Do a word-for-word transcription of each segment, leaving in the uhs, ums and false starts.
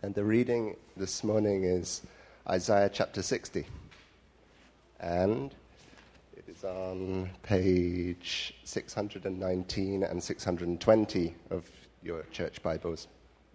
And the reading this morning is Isaiah chapter sixty. And it is on page six hundred nineteen and six hundred twenty of your church Bibles.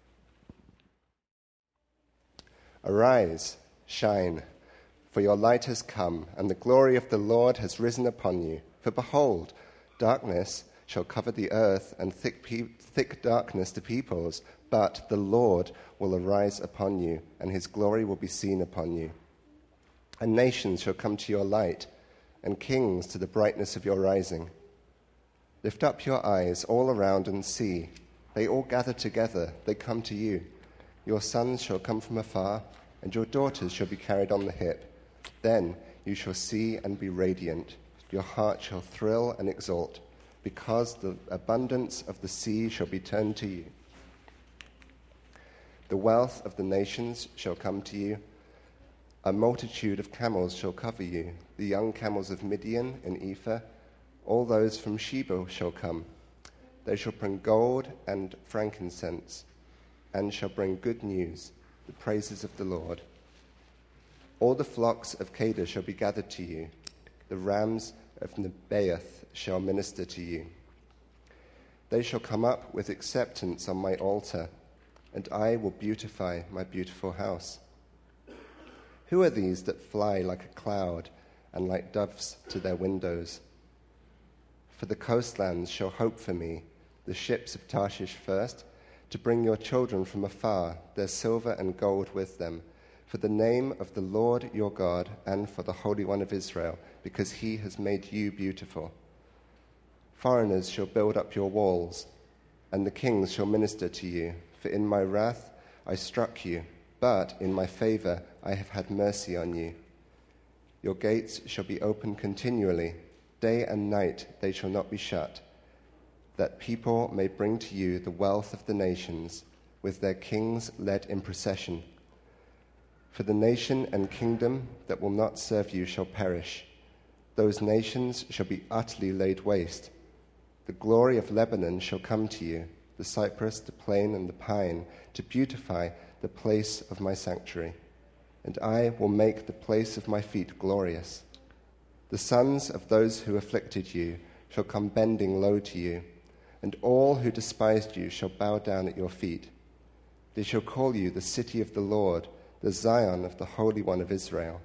Arise, shine, for your light has come, and the glory of the Lord has risen upon you. For behold, darkness shall cover the earth, and thick, pe- thick darkness the peoples, but the Lord will arise upon you, and his glory will be seen upon you. And nations shall come to your light, and kings to the brightness of your rising. Lift up your eyes all around and see. They all gather together, they come to you. Your sons shall come from afar, and your daughters shall be carried on the hip. Then you shall see and be radiant. Your heart shall thrill and exult, because the abundance of the sea shall be turned to you. The wealth of the nations shall come to you. A multitude of camels shall cover you. The young camels of Midian and Ephah, all those from Sheba shall come. They shall bring gold and frankincense, and shall bring good news, the praises of the Lord. All the flocks of Kedar shall be gathered to you. The rams of Nebaioth shall minister to you. They shall come up with acceptance on my altar, and I will beautify my beautiful house. Who are these that fly like a cloud and like doves to their windows? For the coastlands shall hope for me, the ships of Tarshish first, to bring your children from afar, their silver and gold with them, for the name of the Lord your God and for the Holy One of Israel, because he has made you beautiful. Foreigners shall build up your walls, and the kings shall minister to you. For in my wrath I struck you, but in my favor I have had mercy on you. Your gates shall be open continually, day and night they shall not be shut, that people may bring to you the wealth of the nations, with their kings led in procession. For the nation and kingdom that will not serve you shall perish. Those nations shall be utterly laid waste. The glory of Lebanon shall come to you, the cypress, the plane, and the pine, to beautify the place of my sanctuary. And I will make the place of my feet glorious. The sons of those who afflicted you shall come bending low to you, and all who despised you shall bow down at your feet. They shall call you the city of the Lord, the Zion of the Holy One of Israel.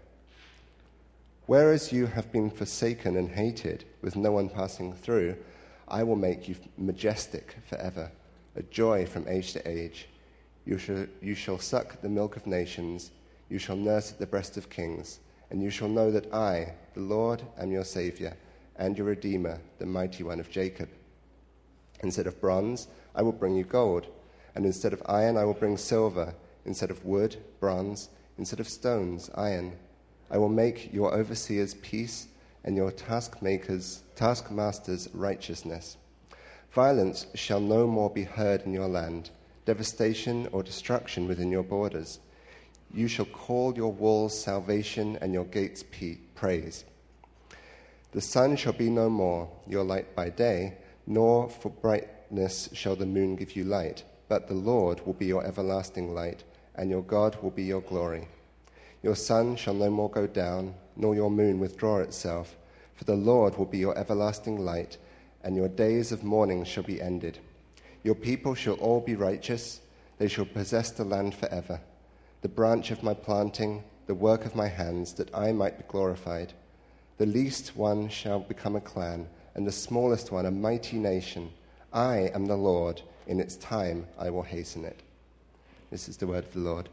Whereas you have been forsaken and hated, with no one passing through, I will make you majestic forever, a joy from age to age. You shall, you shall suck the milk of nations, you shall nurse at the breast of kings, and you shall know that I, the Lord, am your Savior, and your Redeemer, the Mighty One of Jacob. Instead of bronze, I will bring you gold, and instead of iron, I will bring silver, instead of wood, bronze, instead of stones, iron. I will make your overseers peace, and your taskmakers, taskmasters righteousness. Violence shall no more be heard in your land, devastation or destruction within your borders. You shall call your walls salvation and your gates praise. The sun shall be no more your light by day, nor for brightness shall the moon give you light, but the Lord will be your everlasting light, and your God will be your glory. Your sun shall no more go down, nor your moon withdraw itself, for the Lord will be your everlasting light, and your days of mourning shall be ended. Your people shall all be righteous, they shall possess the land forever. The branch of my planting, the work of my hands, that I might be glorified. The least one shall become a clan, and the smallest one a mighty nation. I am the Lord, in its time I will hasten it. This is the word of the Lord.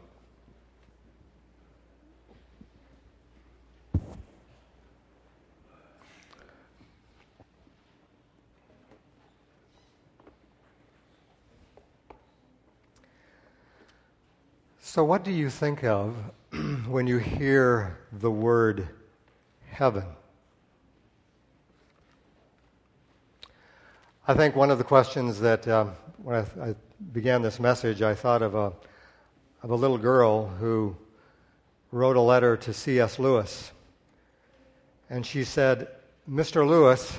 So what do you think of when you hear the word heaven? I think one of the questions that, um, when I, I began this message, I thought of a, of a little girl who wrote a letter to C S Lewis. And she said, "Mister Lewis,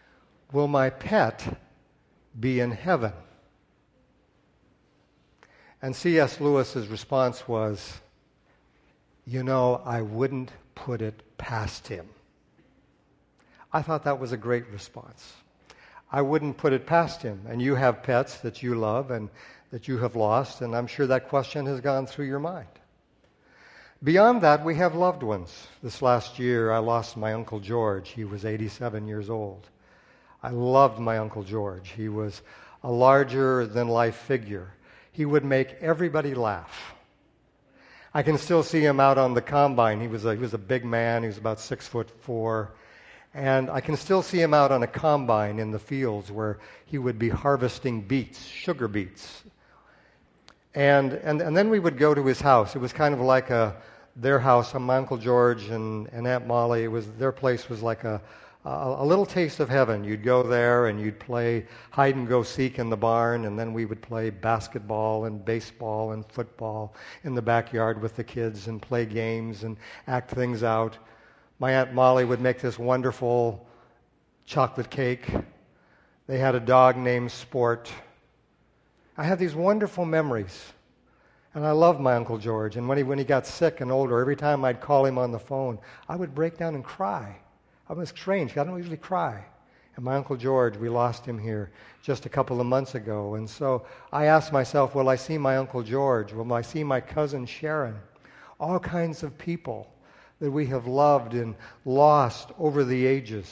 will my pet be in heaven?" And C S Lewis's response was, you know, I wouldn't put it past him. I thought that was a great response. I wouldn't put it past him. And you have pets that you love and that you have lost, and I'm sure that question has gone through your mind. Beyond that, we have loved ones. This last year, I lost my Uncle George. He was eighty-seven years old. I loved my Uncle George. He was a larger-than-life figure. He would make everybody laugh. I can still see him out on the combine. He was a, he was a big man. He was about six foot four. And I can still see him out on a combine in the fields where he would be harvesting beets, sugar beets. And, and, and then we would go to his house. It was kind of like a, their house, my Uncle George and, and Aunt Molly. It was, their place was like a, a, a little taste of heaven. You'd go there and you'd play hide and go seek in the barn, and then we would play basketball and baseball and football in the backyard with the kids and play games and act things out. My Aunt Molly would make this wonderful chocolate cake. They had a dog named Sport. I have these wonderful memories, and I love my Uncle George. And when he when he got sick and older, every time I'd call him on the phone, I would break down and cry. I was strange. I don't usually cry. And my Uncle George, we lost him here just a couple of months ago. And so I asked myself, will I see my Uncle George? Will I see my cousin Sharon? All kinds of people that we have loved and lost over the ages.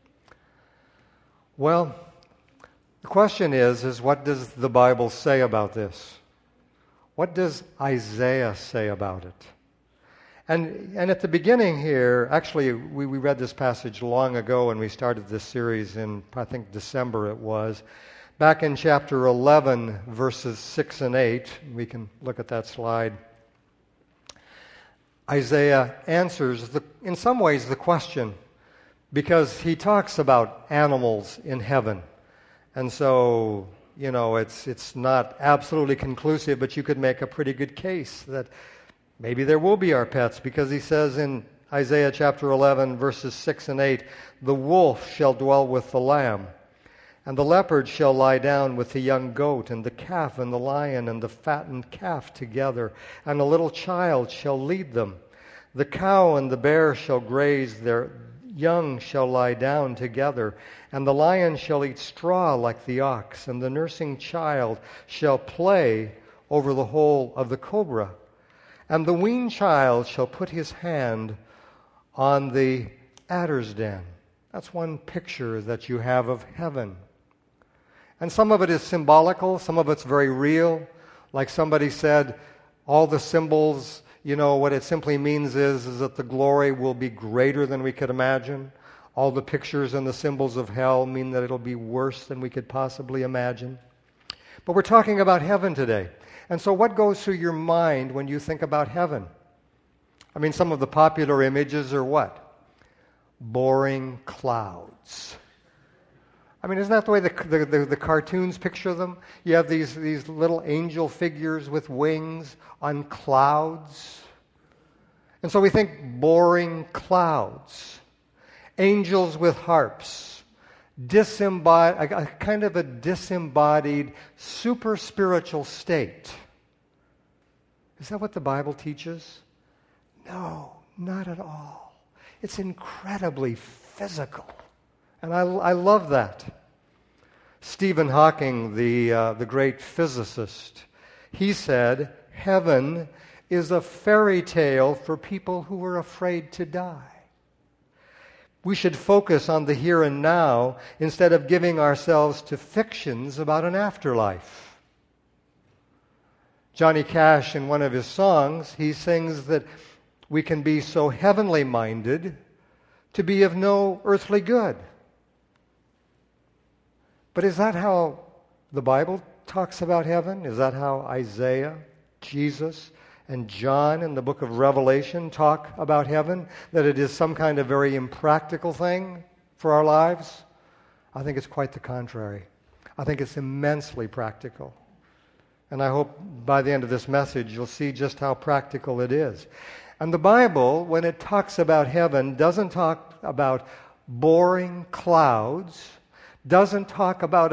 Well, the question is, is what does the Bible say about this? What does Isaiah say about it? And and at the beginning here, actually, we, we read this passage long ago when we started this series in, I think, December it was. Back in chapter eleven, verses six and eight, we can look at that slide. Isaiah answers, the, in some ways, the question, because he talks about animals in heaven. And so, you know, it's it's not absolutely conclusive, but you could make a pretty good case that maybe there will be our pets, because he says in Isaiah chapter eleven, verses six and eight, the wolf shall dwell with the lamb, and the leopard shall lie down with the young goat, and the calf and the lion and the fattened calf together, and a little child shall lead them. The cow and the bear shall graze, their young shall lie down together, and the lion shall eat straw like the ox, and the nursing child shall play over the hole of the cobra. And the weaned child shall put his hand on the adder's den. That's one picture that you have of heaven. And some of it is symbolical, some of it's very real. Like somebody said, all the symbols, you know, what it simply means is, is that the glory will be greater than we could imagine. All the pictures and the symbols of hell mean that it'll be worse than we could possibly imagine. But we're talking about heaven today. And so what goes through your mind when you think about heaven? I mean, some of the popular images are what? Boring clouds. I mean, isn't that the way the, the, the, the cartoons picture them? You have these, these little angel figures with wings on clouds. And so we think boring clouds. Angels with harps. Disembodied, a, a kind of a disembodied, super spiritual state. Is that what the Bible teaches? No, not at all. It's incredibly physical. And I, I love that. Stephen Hawking, the, uh, the great physicist, he said, heaven is a fairy tale for people who are afraid to die. We should focus on the here and now instead of giving ourselves to fictions about an afterlife. Johnny Cash, in one of his songs, he sings that we can be so heavenly minded to be of no earthly good. But is that how the Bible talks about heaven? Is that how Isaiah, Jesus, and John in the book of Revelation talk about heaven? That it is some kind of very impractical thing for our lives? I think it's quite the contrary. I think it's immensely practical. And I hope by the end of this message you'll see just how practical it is. And the Bible, when it talks about heaven, doesn't talk about boring clouds, doesn't talk about a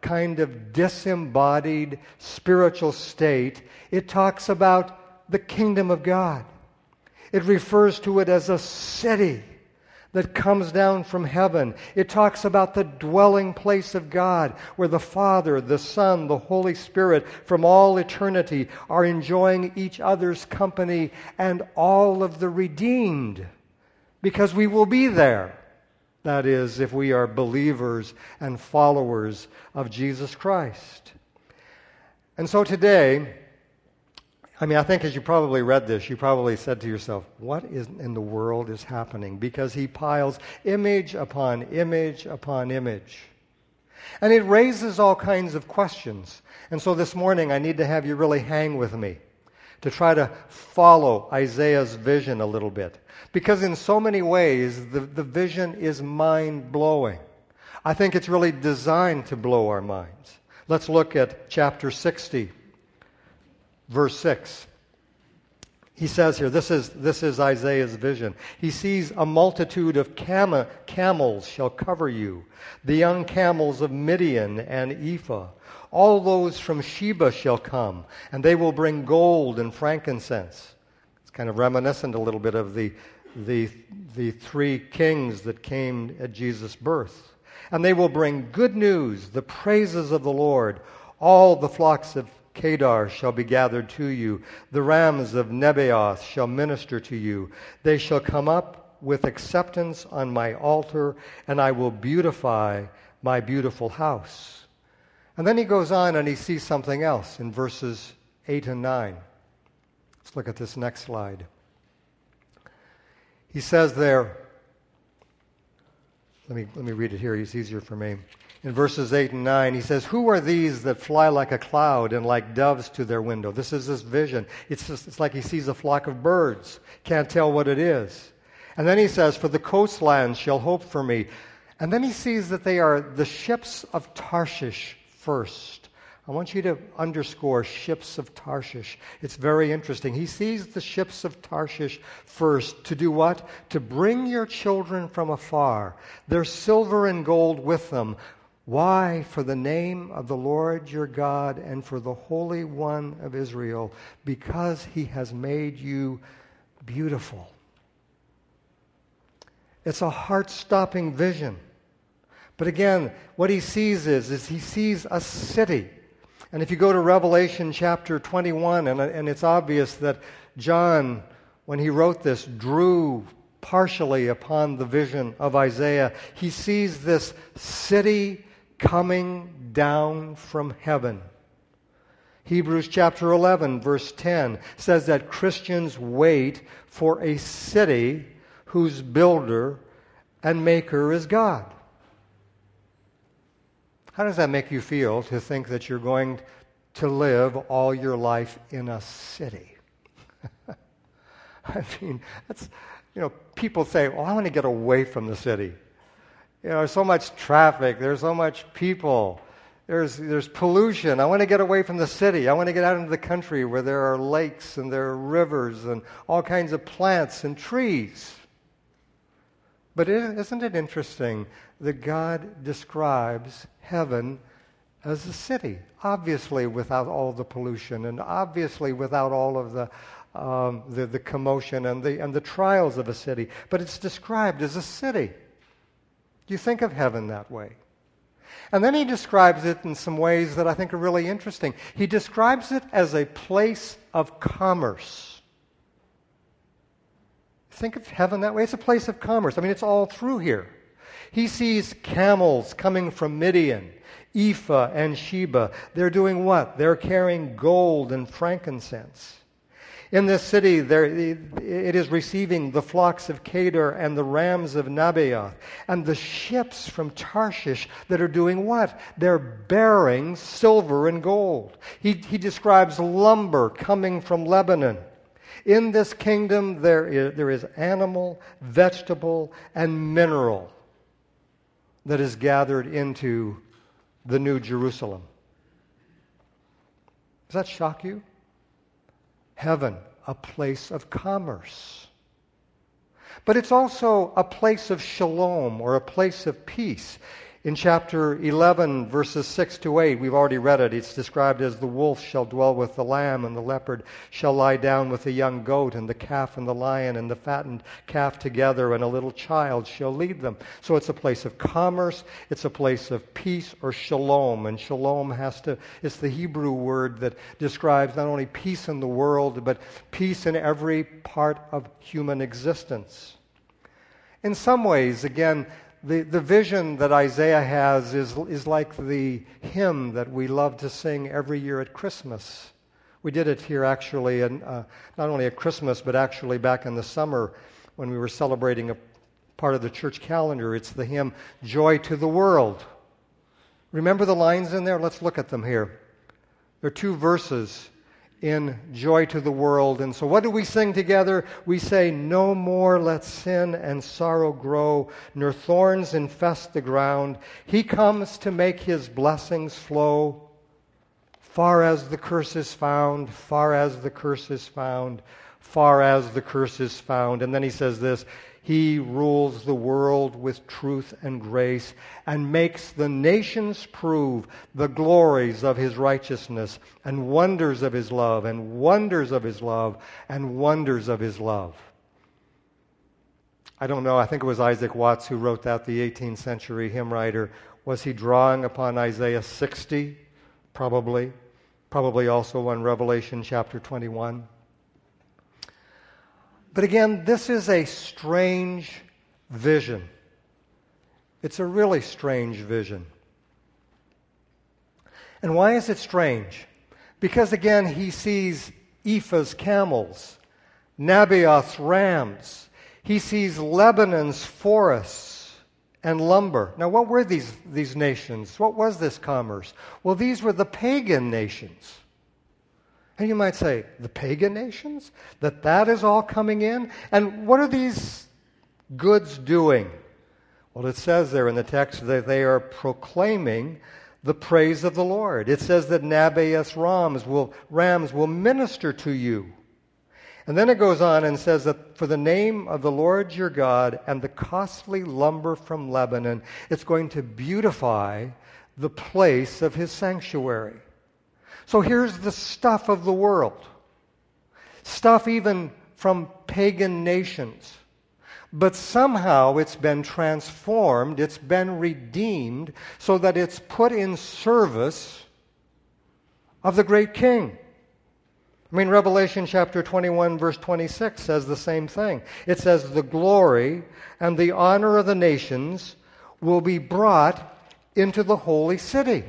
kind of disembodied spiritual state. It talks about the kingdom of God. It refers to it as a city that comes down from heaven. It talks about the dwelling place of God, where the Father, the Son, the Holy Spirit, from all eternity are enjoying each other's company, and all of the redeemed, because we will be there. That is, if we are believers and followers of Jesus Christ. And so today, I mean, I think as you probably read this, you probably said to yourself, what is in the world is happening? Because he piles image upon image upon image. And it raises all kinds of questions. And so this morning, I need to have you really hang with me to try to follow Isaiah's vision a little bit. Because in so many ways, the, the vision is mind-blowing. I think it's really designed to blow our minds. Let's look at chapter sixty. Verse six. He says here, this is, this is Isaiah's vision. He sees a multitude of cam- camels shall cover you, the young camels of Midian and Ephah. All those from Sheba shall come, and they will bring gold and frankincense. It's kind of reminiscent a little bit of the, the, the three kings that came at Jesus' birth. And they will bring good news, the praises of the Lord. All the flocks of Kedar shall be gathered to you. The rams of Nebaioth shall minister to you. They shall come up with acceptance on my altar, and I will beautify my beautiful house. And then he goes on and he sees something else in verses eight and nine. Let's look at this next slide. He says there, let me, let me read it here, it's easier for me. In verses eight and nine, he says, who are these that fly like a cloud and like doves to their window? This is his vision. It's, just, it's like he sees a flock of birds. Can't tell what it is. And then he says, for the coastlands shall hope for me. And then he sees that they are the ships of Tarshish first. I want you to underscore ships of Tarshish. It's very interesting. He sees the ships of Tarshish first to do what? To bring your children from afar, their silver and gold with them. Why? For the name of the Lord your God and for the Holy One of Israel, because he has made you beautiful. It's a heart-stopping vision. But again, what he sees is, is he sees a city. And if you go to Revelation chapter twenty-one, and, and it's obvious that John, when he wrote this, drew partially upon the vision of Isaiah. He sees this city coming down from heaven. Hebrews chapter eleven, verse ten says that Christians wait for a city whose builder and maker is God. How does that make you feel to think that you're going to live all your life in a city? I mean, that's, you know, people say, oh, I want to get away from the city. You know, there's so much traffic, there's so much people, there's, there's pollution. I want to get away from the city. I want to get out into the country where there are lakes and there are rivers and all kinds of plants and trees. But isn't it interesting that God describes heaven as a city, obviously without all the pollution and obviously without all of the, um, the, the commotion and the, and the trials of a city, but it's described as a city. Do you think of heaven that way? And then he describes it in some ways that I think are really interesting. He describes it as a place of commerce. Think of heaven that way. It's a place of commerce. I mean, it's all through here. He sees camels coming from Midian, Ephah and Sheba. They're doing what? They're carrying gold and frankincense. In this city, there, it is receiving the flocks of Kedar and the rams of Nebaioth, and the ships from Tarshish that are doing what? They're bearing silver and gold. He, he describes lumber coming from Lebanon. In this kingdom, there is, there is animal, vegetable, and mineral that is gathered into the New Jerusalem. Does that shock you? Heaven, a place of commerce. But it's also a place of shalom, or a place of peace. In chapter eleven, verses six to eight, we've already read it. It's described as the wolf shall dwell with the lamb, and the leopard shall lie down with the young goat, and the calf and the lion and the fattened calf together, and a little child shall lead them. So it's a place of commerce. It's a place of peace, or shalom. And shalom has to, it's the Hebrew word that describes not only peace in the world, but peace in every part of human existence. In some ways, again, The, the vision that Isaiah has is, is like the hymn that we love to sing every year at Christmas. We did it here actually, in, uh, not only at Christmas, but actually back in the summer when we were celebrating a part of the church calendar. It's the hymn, Joy to the World. Remember the lines in there? Let's look at them here. There are two verses in Joy to the World. And so what do we sing together? We say, no more let sin and sorrow grow, nor thorns infest the ground. He comes to make his blessings flow. Far as the curse is found, far as the curse is found, far as the curse is found. And then he says this, he rules the world with truth and grace and makes the nations prove the glories of his righteousness and wonders of his love and wonders of his love and wonders of his love. I don't know, I think it was Isaac Watts who wrote that, the eighteenth century hymn writer. Was he drawing upon Isaiah sixty? Probably. Probably also on Revelation chapter twenty-one. But again, this is a strange vision. It's a really strange vision. And why is it strange? Because again, he sees Ephah's camels, Nabaioth's rams. He sees Lebanon's forests and lumber. Now, what were these, these nations? What was this commerce? Well, these were the pagan nations. And you might say, the pagan nations? That that is all coming in? And what are these goods doing? Well, it says there in the text that they are proclaiming the praise of the Lord. It says that Nabaioth's rams will, rams will minister to you. And then it goes on and says that for the name of the Lord your God and the costly lumber from Lebanon, it's going to beautify the place of his sanctuary. So here's the stuff of the world. Stuff even from pagan nations. But somehow it's been transformed, it's been redeemed, so that it's put in service of the great King. I mean, Revelation chapter twenty-one, verse twenty-six says the same thing. It says, the glory and the honor of the nations will be brought into the holy city.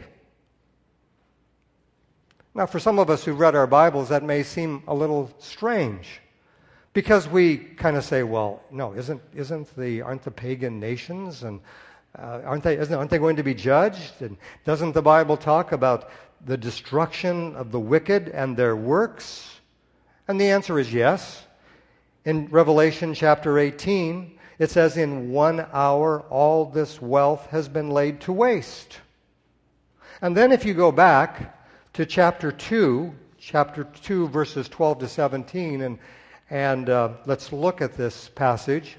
Now, for some of us who've read our Bibles, that may seem a little strange, because we kind of say, well, no, isn't isn't the aren't the pagan nations and uh, aren't they isn't, aren't they going to be judged? And doesn't the Bible talk about the destruction of the wicked and their works? And the answer is yes. In Revelation chapter eighteen, it says, in one hour all this wealth has been laid to waste. And then if you go back to chapter two, chapter two, verses twelve to seventeen, and, and uh, let's look at this passage.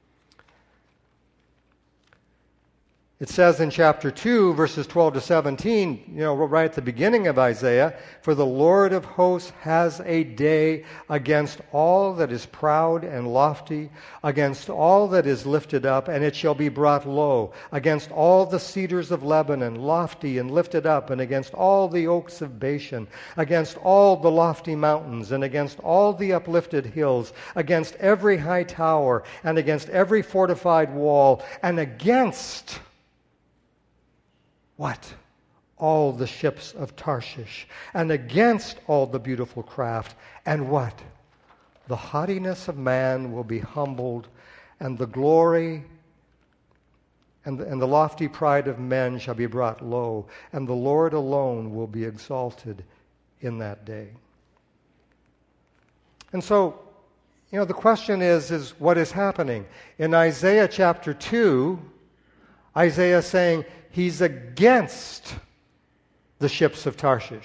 It says in chapter two, verses twelve to seventeen, you know, right at the beginning of Isaiah, for the Lord of hosts has a day against all that is proud and lofty, against all that is lifted up, and it shall be brought low, against all the cedars of Lebanon, lofty and lifted up, and against all the oaks of Bashan, against all the lofty mountains, and against all the uplifted hills, against every high tower, and against every fortified wall, and against what? All the ships of Tarshish, and against all the beautiful craft. And what? The haughtiness of man will be humbled, and the glory and the, and the lofty pride of men shall be brought low, and the Lord alone will be exalted in that day. And so, you know, the question is, is what is happening? In Isaiah chapter two, Isaiah is saying, he's against the ships of Tarshish.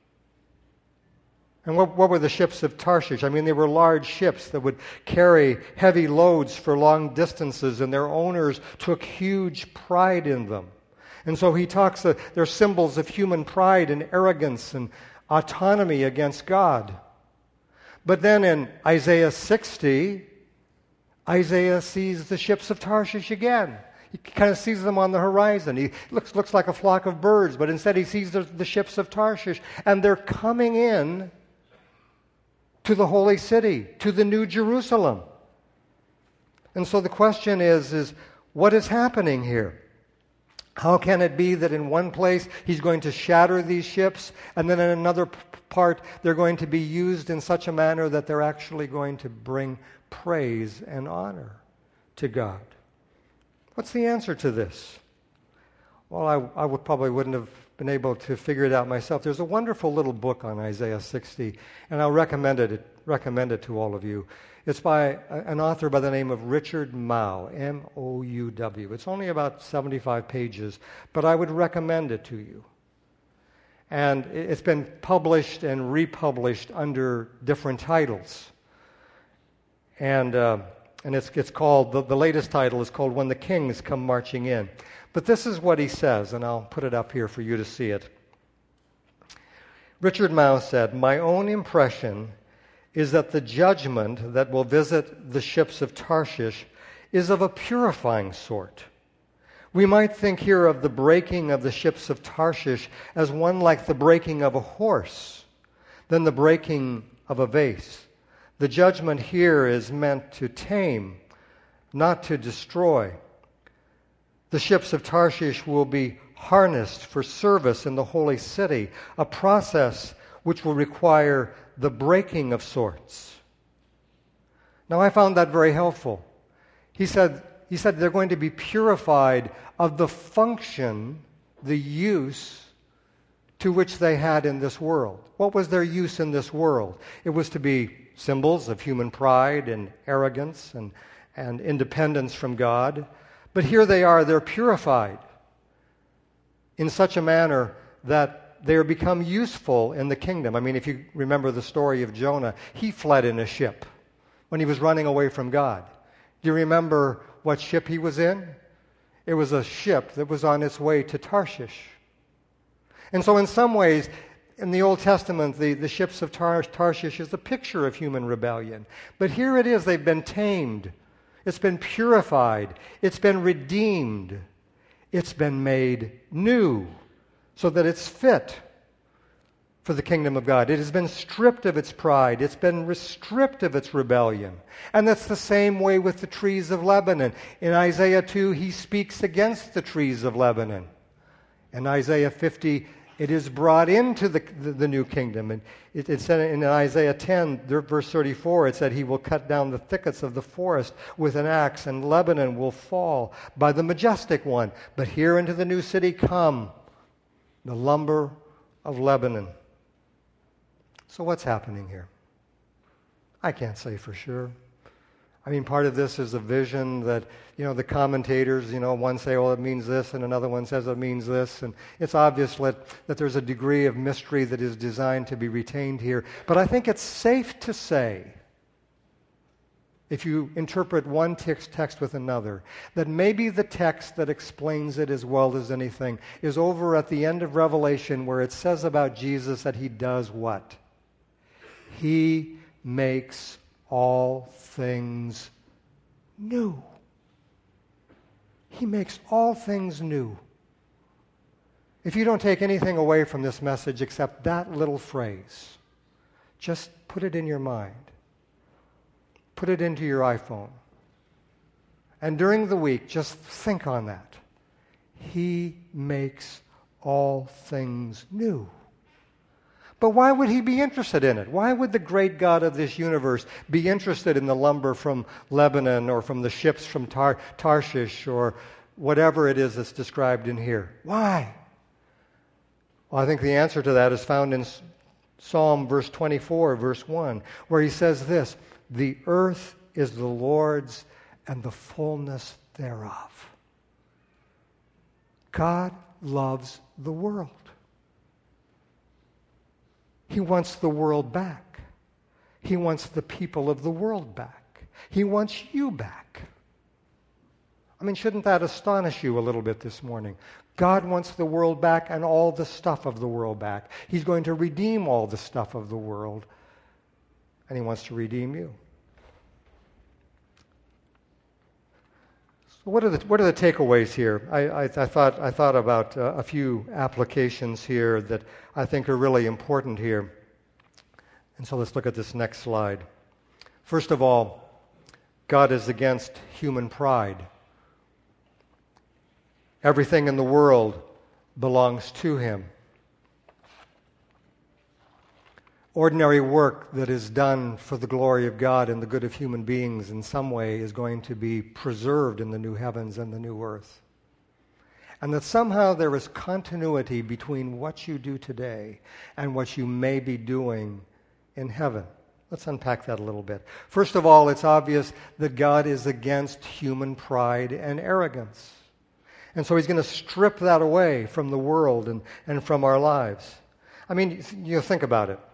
And what, what were the ships of Tarshish? I mean, they were large ships that would carry heavy loads for long distances, and their owners took huge pride in them. And so he talks, uh, they're symbols of human pride and arrogance and autonomy against God. But then in Isaiah sixty, Isaiah sees the ships of Tarshish again. He kind of sees them on the horizon. He looks, looks like a flock of birds, but instead he sees the, the ships of Tarshish, and they're coming in to the holy city, to the New Jerusalem. And so the question is, is what is happening here? How can it be that in one place he's going to shatter these ships, and then in another p- part they're going to be used in such a manner that they're actually going to bring praise and honor to God? What's the answer to this? Well, I, I would probably wouldn't have been able to figure it out myself. There's a wonderful little book on Isaiah sixty, and I'll recommend it, recommend it to all of you. It's by an author by the name of Richard Mouw, M O U W. It's only about seventy-five pages, but I would recommend it to you. And it's been published and republished under different titles. And uh, and it's, it's called, the, the latest title is called When the Kings Come Marching In. But this is what he says, and I'll put it up here for you to see it. Richard Mouw said, "My own impression is that the judgment that will visit the ships of Tarshish is of a purifying sort. We might think here of the breaking of the ships of Tarshish as one like the breaking of a horse, then the breaking of a vase. The judgment here is meant to tame, not to destroy. The ships of Tarshish will be harnessed for service in the holy city, a process which will require the breaking of sorts." Now, I found that very helpful. He said, he said they're going to be purified of the function, the use to which they had in this world. What was their use in this world? It was to be symbols of human pride and arrogance and, and independence from God. But here they are, they're purified in such a manner that they are become useful in the kingdom. I mean, if you remember the story of Jonah, he fled in a ship when he was running away from God. Do you remember what ship he was in? It was a ship that was on its way to Tarshish. And so in some ways, in the Old Testament, the, the ships of Tar- Tarshish is a picture of human rebellion. But here it is, they've been tamed. It's been purified. It's been redeemed. It's been made new, so that it's fit for the kingdom of God. It has been stripped of its pride. It's been stripped of its rebellion. And that's the same way with the trees of Lebanon. In Isaiah two, he speaks against the trees of Lebanon. In Isaiah fifty, it is brought into the, the, the new kingdom. And it, it said in Isaiah ten, verse thirty-four, it said, "He will cut down the thickets of the forest with an axe, and Lebanon will fall by the majestic one. But here into the new city come the lumber of Lebanon." So what's happening here? I can't say for sure. I mean, part of this is a vision that, you know, the commentators, you know, one say, well, it means this, and another one says it means this. And it's obvious that, that there's a degree of mystery that is designed to be retained here. But I think it's safe to say, if you interpret one text, text with another, that maybe the text that explains it as well as anything is over at the end of Revelation, where it says about Jesus that he does what? He makes all things new. He makes all things new. If you don't take anything away from this message except that little phrase, just put it in your mind. Put it into your iPhone. And during the week, just think on that. He makes all things new. But why would he be interested in it? Why would the great God of this universe be interested in the lumber from Lebanon or from the ships from Tar- Tarshish or whatever it is that's described in here? Why? Well, I think the answer to that is found in Psalm verse twenty-four, verse one, where he says this, "The earth is the Lord's and the fullness thereof." God loves the world. He wants the world back. He wants the people of the world back. He wants you back. I mean, shouldn't that astonish you a little bit this morning? God wants the world back and all the stuff of the world back. He's going to redeem all the stuff of the world, and He wants to redeem you. So what are the what are the takeaways here? I, I, I thought I thought about uh, a few applications here that I think are really important here. And so let's look at this next slide. First of all, God is against human pride. Everything in the world belongs to Him. Ordinary work that is done for the glory of God and the good of human beings in some way is going to be preserved in the new heavens and the new earth. And that somehow there is continuity between what you do today and what you may be doing in heaven. Let's unpack that a little bit. First of all, it's obvious that God is against human pride and arrogance. And so He's going to strip that away from the world and, and from our lives. I mean, you know, think about it.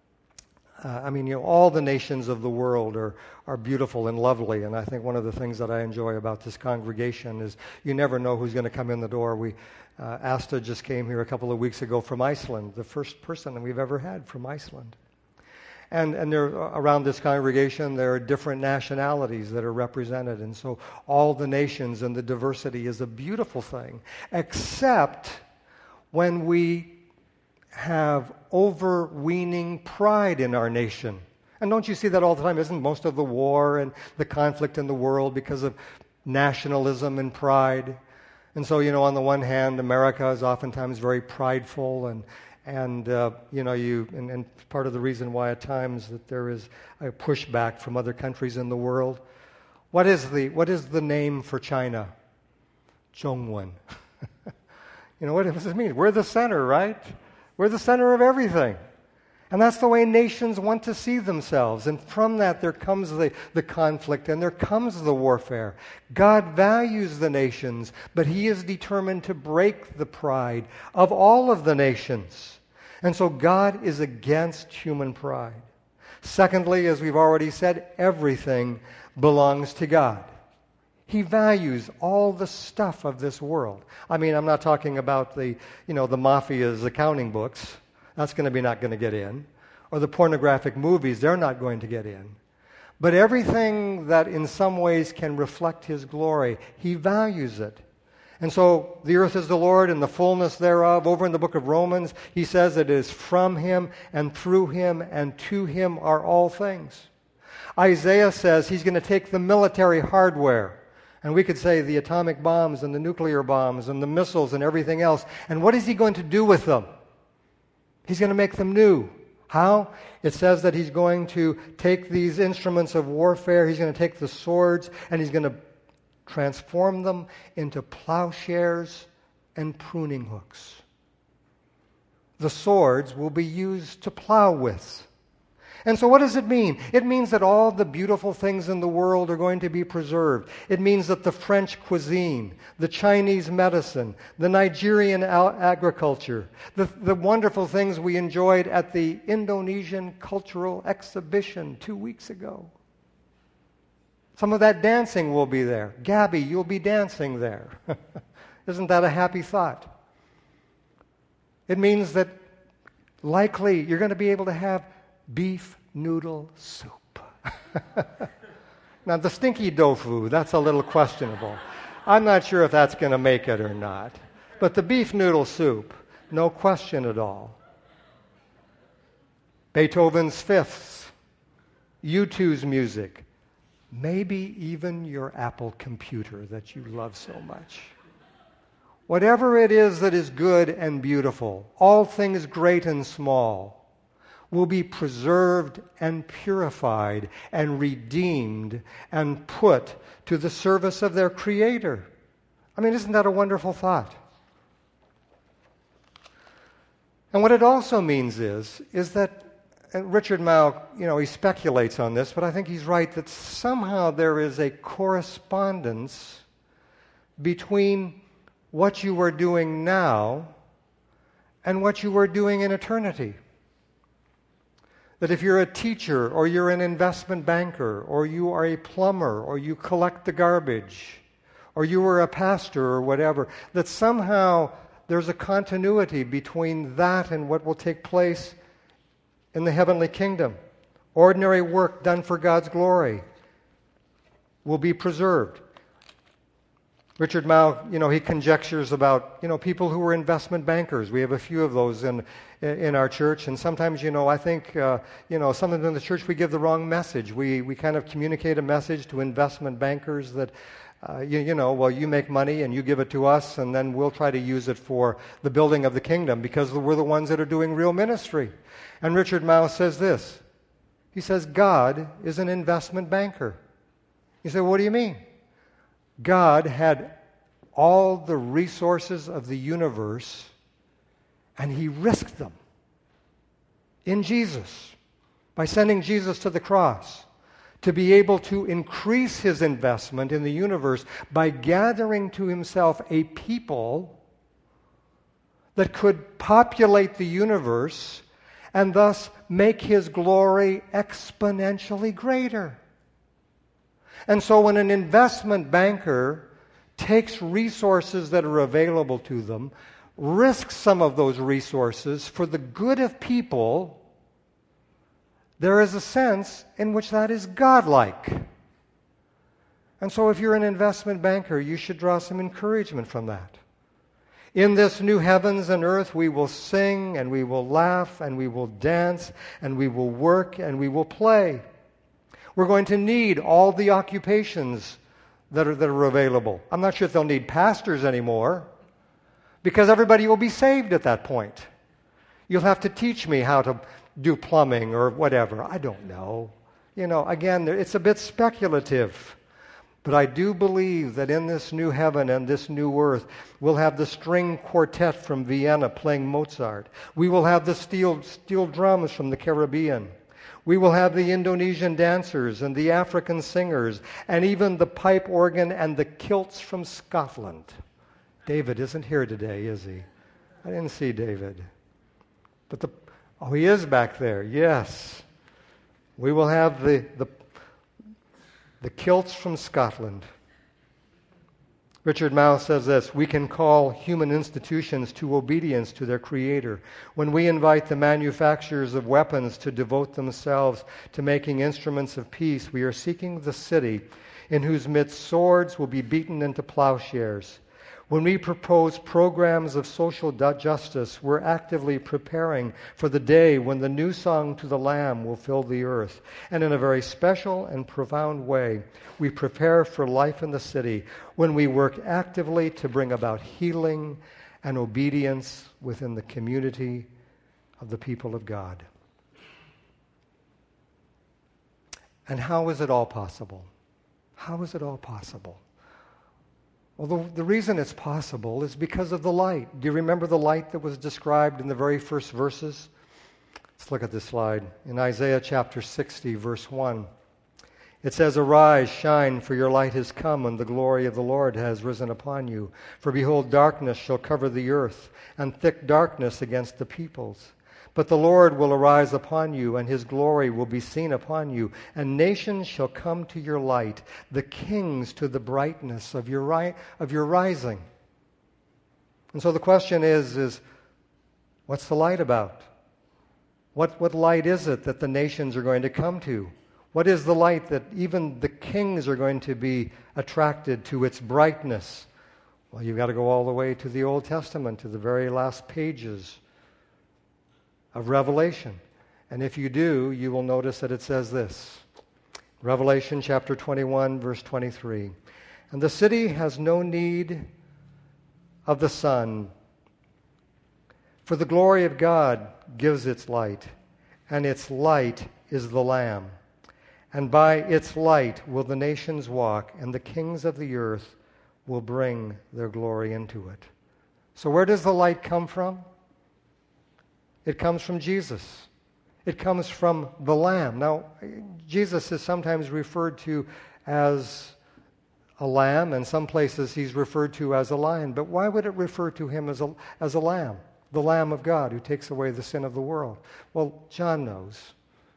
Uh, I mean, you know, all the nations of the world are, are beautiful and lovely, and I think one of the things that I enjoy about this congregation is you never know who's going to come in the door. We, uh, Asta just came here a couple of weeks ago from Iceland, the first person that we've ever had from Iceland. And, and there, around this congregation, there are different nationalities that are represented. And so all the nations and the diversity is a beautiful thing, except when we have overweening pride in our nation. And don't you see that all the time? Isn't most of the war and the conflict in the world because of nationalism and pride? And so, you know, on the one hand, America is oftentimes very prideful and And, uh, you know, you and, and part of the reason why at times that there is a pushback from other countries in the world. What is the what is the name for China? Zhongwen. You know, what does it mean? We're the center, right? We're the center of everything. And that's the way nations want to see themselves. And from that there comes the, the conflict and there comes the warfare. God values the nations, but He is determined to break the pride of all of the nations. And so God is against human pride. Secondly, as we've already said, everything belongs to God. He values all the stuff of this world. I mean, I'm not talking about the, you know, the mafia's accounting books. That's going to be not going to get in. Or the pornographic movies, they're not going to get in. But everything that in some ways can reflect His glory, He values it. And so the earth is the Lord and the fullness thereof. Over in the book of Romans, he says it is from Him and through Him and to Him are all things. Isaiah says He's going to take the military hardware, and we could say the atomic bombs and the nuclear bombs and the missiles and everything else, and what is He going to do with them? He's going to make them new. How? It says that He's going to take these instruments of warfare, He's going to take the swords, and He's going to transform them into plowshares and pruning hooks. The swords will be used to plow with. And so what does it mean? It means that all the beautiful things in the world are going to be preserved. It means that the French cuisine, the Chinese medicine, the Nigerian al- agriculture, the, the wonderful things we enjoyed at the Indonesian Cultural Exhibition two weeks ago. Some of that dancing will be there. Gabby, you'll be dancing there. Isn't that a happy thought? It means that likely you're going to be able to have beef noodle soup. Now, the stinky tofu, that's a little questionable. I'm not sure if that's going to make it or not. But the beef noodle soup, no question at all. Beethoven's Fifths, U two's music, maybe even your Apple computer that you love so much. Whatever it is that is good and beautiful, all things great and small, will be preserved and purified and redeemed and put to the service of their Creator. I mean, isn't that a wonderful thought? And what it also means is, is that, and Richard Mouw, you know, he speculates on this, but I think he's right, that somehow there is a correspondence between what you are doing now and what you are doing in eternity. That if you're a teacher, or you're an investment banker, or you are a plumber, or you collect the garbage, or you were a pastor or whatever, that somehow there's a continuity between that and what will take place in the heavenly kingdom. Ordinary work done for God's glory will be preserved. Richard Mouw, you know, he conjectures about, you know, people who were investment bankers. We have a few of those in in our church, and sometimes, you know, I think, uh, you know, sometimes in the church we give the wrong message. We we kind of communicate a message to investment bankers that, uh, you, you know, well, you make money and you give it to us, and then we'll try to use it for the building of the kingdom because we're the ones that are doing real ministry. And Richard Mouw says this. He says, God is an investment banker. You say, what do you mean? God had all the resources of the universe, and he risked them in Jesus by sending Jesus to the cross to be able to increase his investment in the universe by gathering to himself a people that could populate the universe and thus make his glory exponentially greater. And so when an investment banker takes resources that are available to them, risks some of those resources for the good of people, there is a sense in which that is godlike. And so if you're an investment banker, you should draw some encouragement from that. In this new heavens and earth, we will sing and we will laugh and we will dance and we will work and we will play. We're going to need all the occupations that are, that are available. I'm not sure if they'll need pastors anymore because everybody will be saved at that point. You'll have to teach me how to do plumbing or whatever. I don't know. You know, again, it's a bit speculative. But I do believe that in this new heaven and this new earth, we'll have the string quartet from Vienna playing Mozart. We will have the steel, steel drums from the Caribbean. We will have the Indonesian dancers and the African singers and even the pipe organ and the kilts from Scotland. David isn't here today, is he? I didn't see David. But the oh, he is back there, yes. We will have the, the, the kilts from Scotland. Richard Mouw says this, we can call human institutions to obedience to their Creator. When we invite the manufacturers of weapons to devote themselves to making instruments of peace, we are seeking the city in whose midst swords will be beaten into plowshares. When we propose programs of social justice, we're actively preparing for the day when the new song to the Lamb will fill the earth. And in a very special and profound way, we prepare for life in the city when we work actively to bring about healing and obedience within the community of the people of God. And how is it all possible? How is it all possible? Well, the, the reason it's possible is because of the light. Do you remember the light that was described in the very first verses? Let's look at this slide. In Isaiah chapter sixty, verse one, it says, Arise, shine, for your light has come, and the glory of the Lord has risen upon you. For behold, darkness shall cover the earth, and thick darkness against the peoples. But the Lord will arise upon you, and his glory will be seen upon you. And nations shall come to your light, the kings to the brightness of your ri- of your rising. And so the question is, is what's the light about? What, what light is it that the nations are going to come to? What is the light that even the kings are going to be attracted to its brightness? Well, you've got to go all the way to the Old Testament, to the very last pages of Revelation. And if you do, you will notice that it says this. Revelation chapter twenty-one, verse twenty-three. And the city has no need of the sun, for the glory of God gives its light, and its light is the Lamb. And by its light will the nations walk, and the kings of the earth will bring their glory into it. So where does the light come from? It comes from Jesus. It comes from the Lamb. Now, Jesus is sometimes referred to as a lamb, and some places he's referred to as a lion. But why would it refer to him as a, as a lamb? The Lamb of God who takes away the sin of the world. Well, John knows.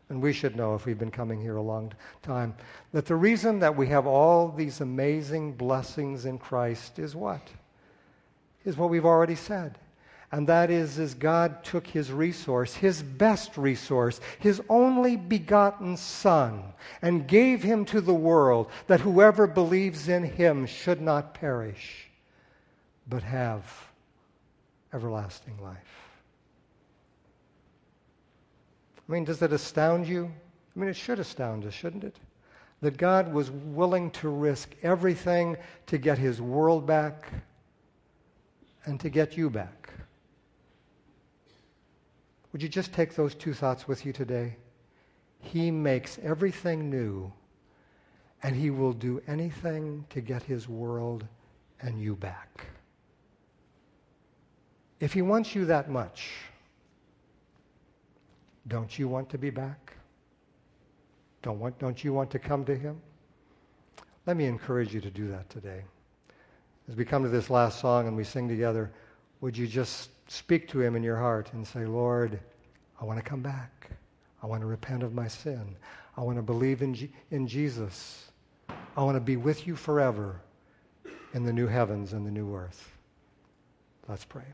and we should know if we've been coming here a long time, that the reason that we have all these amazing blessings in Christ is what? Is what we've already said. And that is, is God took his resource, his best resource, his only begotten Son, and gave him to the world, that whoever believes in him should not perish, but have everlasting life. I mean, does it astound you? I mean, it should astound us, shouldn't it? That God was willing to risk everything to get his world back and to get you back. Would you just take those two thoughts with you today? He makes everything new, and he will do anything to get his world and you back. If he wants you that much, don't you want to be back? Don't want, don't you want to come to him? Let me encourage you to do that today. As we come to this last song and we sing together, would you just speak to him in your heart and say, Lord, I want to come back. I want to repent of my sin. I want to believe in, G- in Jesus. I want to be with you forever in the new heavens and the new earth. Let's pray.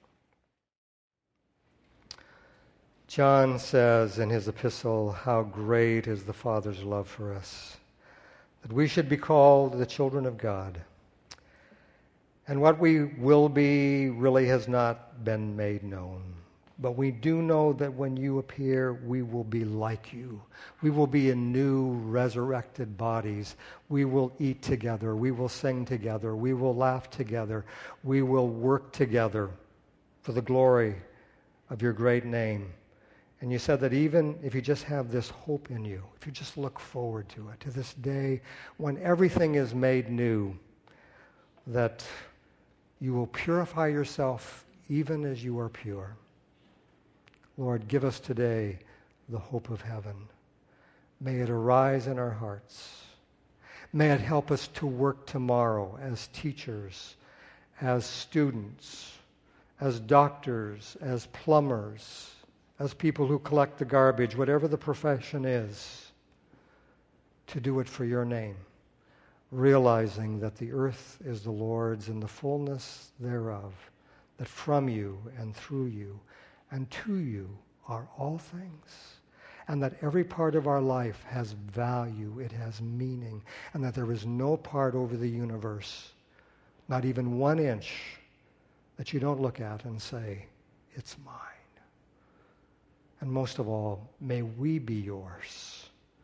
John says in his epistle, how great is the Father's love for us, that we should be called the children of God. And what we will be really has not been made known. But we do know that when you appear, we will be like you. We will be in new resurrected bodies. We will eat together. We will sing together. We will laugh together. We will work together for the glory of your great name. And you said that even if you just have this hope in you, if you just look forward to it, to this day when everything is made new, that you will purify yourself even as you are pure. Lord, give us today the hope of heaven. May it arise in our hearts. May it help us to work tomorrow as teachers, as students, as doctors, as plumbers, as people who collect the garbage, whatever the profession is, to do it for your name, realizing that the earth is the Lord's and the fullness thereof, that from you and through you and to you are all things, and that every part of our life has value, it has meaning, and that there is no part over the universe, not even one inch, that you don't look at and say, it's mine. And most of all, may we be yours.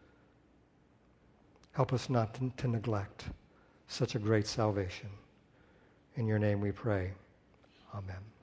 Help us not to, to neglect such a great salvation. In your name we pray. Amen.